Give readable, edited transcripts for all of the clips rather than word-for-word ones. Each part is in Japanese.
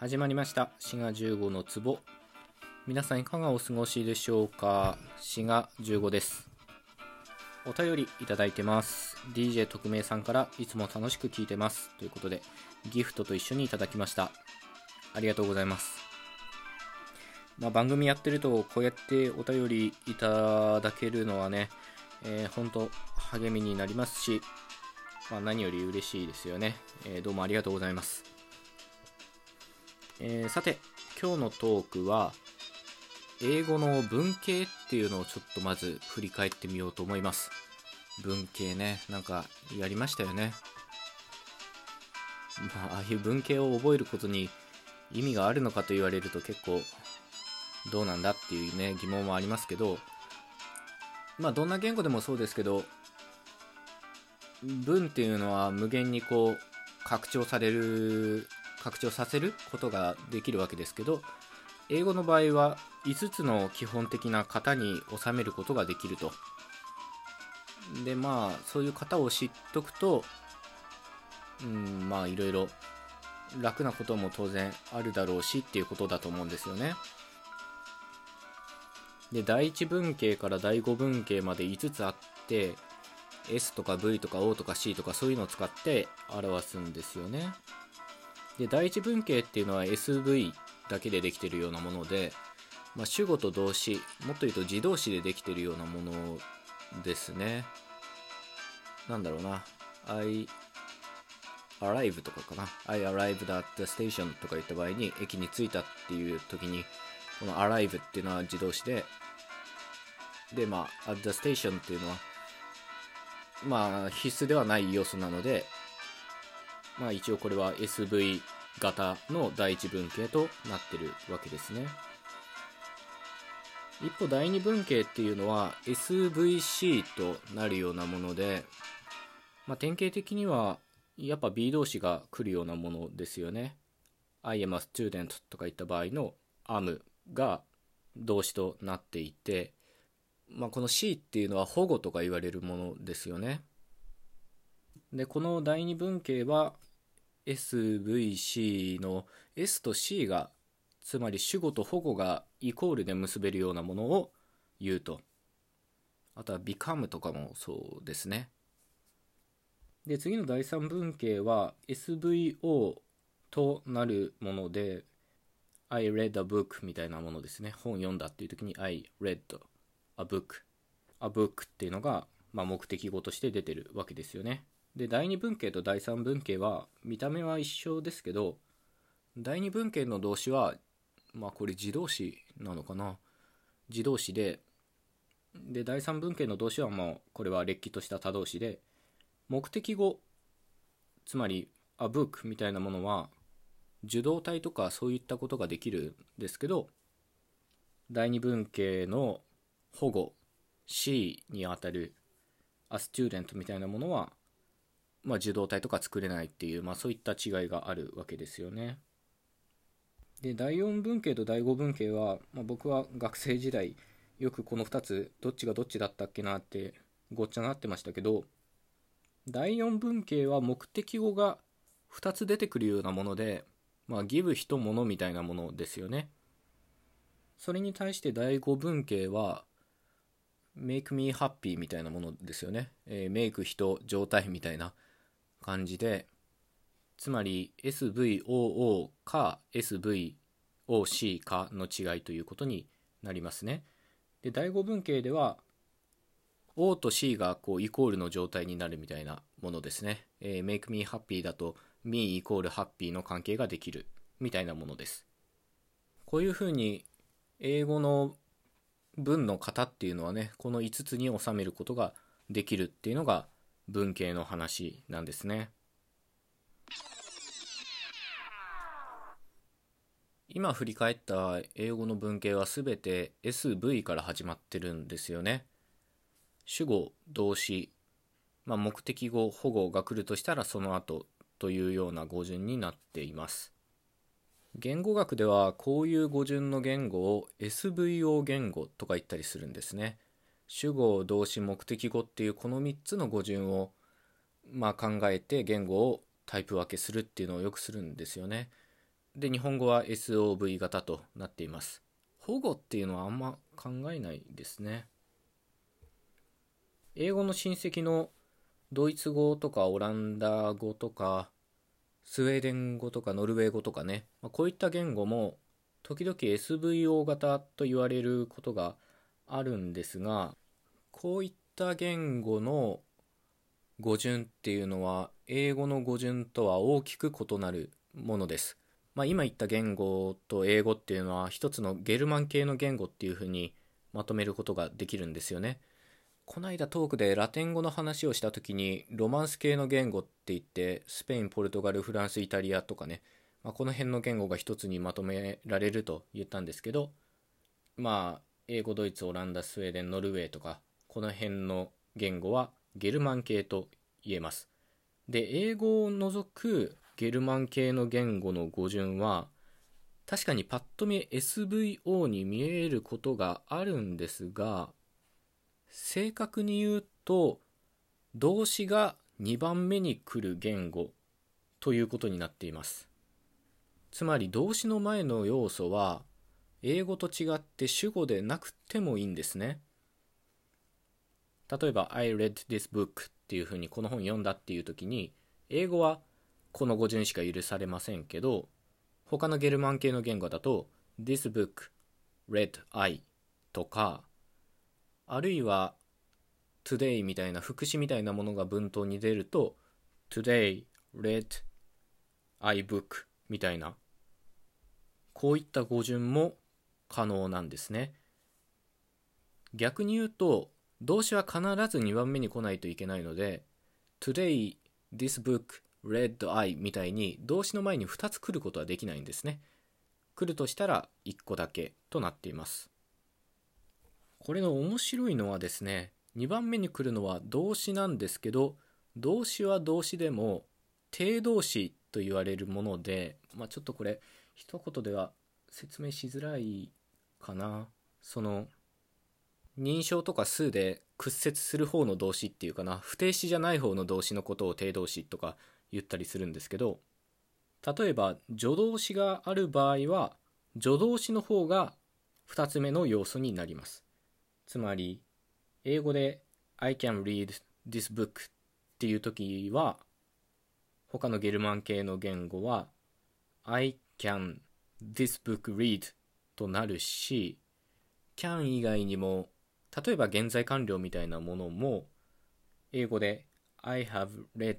始まりました。滋賀15の壺。皆さんいかがお過ごしでしょうか。滋賀15です。お便りいただいてます。 DJ 特命さんからいつも楽しく聞いてますということで、ギフトと一緒にいただきました。ありがとうございます。番組やってるとこうやってお便りいただけるのはね、本当励みになりますし、何より嬉しいですよね。どうもありがとうございます。さて、今日のトークは英語の文系っていうのをちょっとまず振り返ってみようと思います。文系ね、なんかやりましたよね。ああいう文系を覚えることに意味があるのかと言われると結構どうなんだっていうね、疑問もありますけど、どんな言語でもそうですけど、文っていうのは無限に拡張させることができるわけですけど、英語の場合は5つの基本的な型に収めることができると。でそういう型を知っとくと、いろいろ楽なことも当然あるだろうしっていうことだと思うんですよね。で、第一文系から第五文系まで5つあって、S とか V とか O とか C とかそういうのを使って表すんですよね。で、第一文系っていうのは SV だけでできているようなもので、主語と動詞、もっと言うと自動詞でできているようなものですね。なんだろうな、I arrive とかかな。I arrived at the station とか言った場合に、駅に着いたっていう時に、この arrive っていうのは自動詞で、でat the station っていうのは必須ではない要素なので、一応これは SV 型の第一文系となってるわけですね。一方第二文系っていうのは SVC となるようなもので、典型的にはやっぱ B 動詞が来るようなものですよね。I am a student とか言った場合の am が動詞となっていて、この C っていうのは保護とか言われるものですよね。で、この第二文系は SVC の S と C が、つまり主語と保護がイコールで結べるようなものを言うと。あとは become とかもそうですね。で、次の第三文系は SVO となるもので、I read a book みたいなものですね。本読んだっていう時に I read a book っていうのが、目的語として出てるわけですよね。で、第二文系と第三文系は見た目は一緒ですけど、第二文系の動詞はこれ自動詞なのかな、自動詞で、第三文系の動詞はこれはれっきとした他動詞で、目的語、つまり a book みたいなものは受動体とかそういったことができるんですけど、第二文系の保護 C にあたる a student みたいなものは受動体とか作れないっていう、そういった違いがあるわけですよね。で、第4文系と第5文系は、僕は学生時代よくこの2つどっちがどっちだったっけなってごっちゃになってましたけど、第4文系は目的語が2つ出てくるようなもので、give 人物みたいなものですよね。それに対して第5文系は make me happy みたいなものですよね。make 人状態みたいな感じで、つまり SVOO か SVOC かの違いということになりますね。で、第5文系では O と C がイコールの状態になるみたいなものですね。make me happy だと me イコール happy の関係ができるみたいなものです。こういうふうに英語の文の型っていうのはね、この5つに収めることができるっていうのが文系の話なんですね。今振り返った英語の文系はすべて SV から始まってるんですよね。主語、動詞、目的語、保護が来るとしたらその後というような語順になっています。言語学ではこういう語順の言語を SVO 言語とか言ったりするんですね。主語、動詞、目的語っていうこの3つの語順を考えて言語をタイプ分けするっていうのをよくするんですよね。 で、日本語は SOV 型となっています。保護っていうのはあんま考えないですね。英語の親戚のドイツ語とかオランダ語とかスウェーデン語とかノルウェー語とかね、こういった言語も時々 SVO 型と言われることがあるんですが、こういった言語の語順っていうのは英語の語順とは大きく異なるものです。今言った言語と英語っていうのは一つのゲルマン系の言語っていうふうにまとめることができるんですよね。この間トークでラテン語の話をした時にロマンス系の言語って言ってスペイン、ポルトガル、フランス、イタリアとかね、この辺の言語が一つにまとめられると言ったんですけど、英語、ドイツ、オランダ、スウェーデン、ノルウェーとかこの辺の言語はゲルマン系と言えます。で、英語を除くゲルマン系の言語の語順は確かにパッと見 SVO に見えることがあるんですが、正確に言うと動詞が2番目に来る言語ということになっています。つまり動詞の前の要素は英語と違って主語でなくてもいいんですね。例えば I read this book っていうふうにこの本読んだっていう時に英語はこの語順しか許されませんけど、他のゲルマン系の言語だと This book read I とか、あるいは today みたいな副詞みたいなものが文頭に出ると today read I book みたいな、こういった語順も可能なんですね。逆に言うと動詞は必ず2番目に来ないといけないので today this book read I みたいに動詞の前に2つ来ることはできないんですね。来るとしたら1個だけとなっています。これの面白いのはですね、2番目に来るのは動詞なんですけど、動詞は動詞でも定動詞と言われるもので、ちょっとこれ一言では説明しづらいかな。その認証とか数で屈折する方の動詞っていうかな、不定詞じゃない方の動詞のことを定動詞とか言ったりするんですけど、例えば助動詞がある場合は助動詞の方が2つ目の要素になります。つまり英語で I can read this book っていう時は他のゲルマン系の言語は I can this book read となるし、 can 以外にも例えば現在完了みたいなものも英語で I have read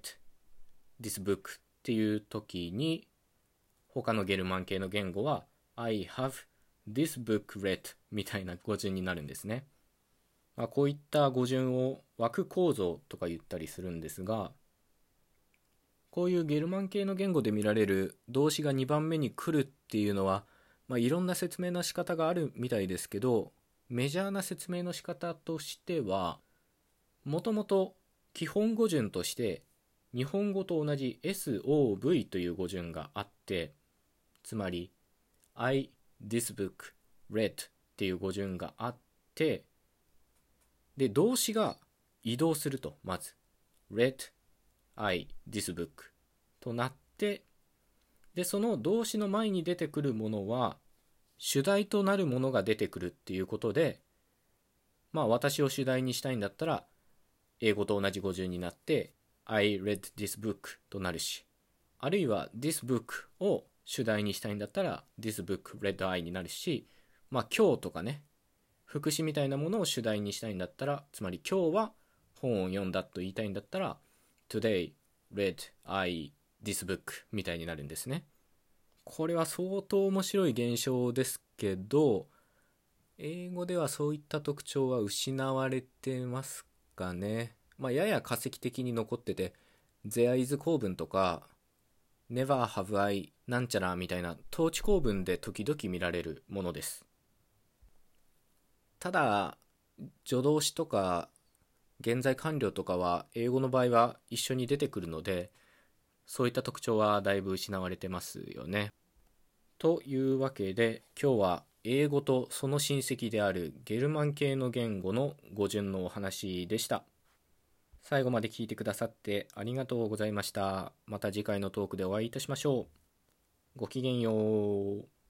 this book っていう時に他のゲルマン系の言語は I have this book read みたいな語順になるんですね。こういった語順を枠構造とか言ったりするんですが、こういうゲルマン系の言語で見られる動詞が2番目に来るっていうのは、いろんな説明の仕方があるみたいですけど、メジャーな説明の仕方としては、もともと基本語順として日本語と同じ SOV という語順があって、つまり I, this book, read っていう語順があって、で動詞が移動すると、まず read I, this book となって、でその動詞の前に出てくるものは主題となるものが出てくるっていうことで、私を主題にしたいんだったら英語と同じ語順になって I read this book となるし、あるいは this book を主題にしたいんだったら this book read I になるし、今日とかね、副詞みたいなものを主題にしたいんだったら、つまり今日は本を読んだと言いたいんだったら Today read I this book みたいになるんですね。これは相当面白い現象ですけど、英語ではそういった特徴は失われてますかね。やや化石的に残ってて、There is 構文とか Never have I なんちゃらみたいな統治構文で時々見られるものです。ただ助動詞とか現在完了とかは英語の場合は一緒に出てくるので、そういった特徴はだいぶ失われてますよね。というわけで今日は英語とその親戚であるゲルマン系の言語の語順のお話でした。最後まで聞いてくださってありがとうございました。また次回のトークでお会いいたしましょう。 ごきげんよう。